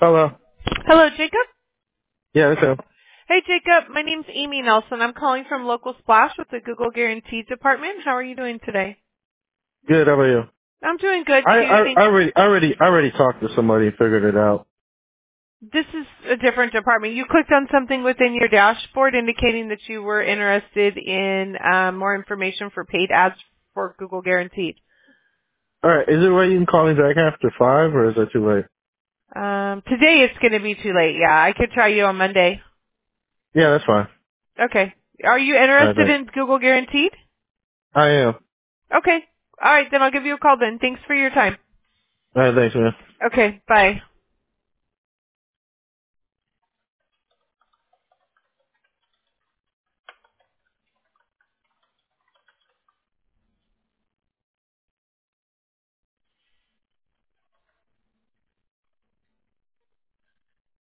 Hello. Hello, Jacob. Yeah, that's him. Hey, Jacob. My name's Amy Nelson. I'm calling from Local Splash with the Google Guaranteed Department. How are you doing today? Good. How about you? I'm doing good I too. I, Thank. I already talked to somebody and figured it out. This is a different department. You clicked on something within your dashboard indicating that you were interested in more information for paid ads for Google Guaranteed. All right. Is there a way you can call me back after 5, or is that too late? Today it's going to be too late. Yeah, I could try you on Monday. Yeah, that's fine. Okay. Are you All right, interested thanks. in Google Guaranteed? I am. Okay. All right, then I'll give you a call then. Thanks for your time. All right, thanks, man. Okay, bye.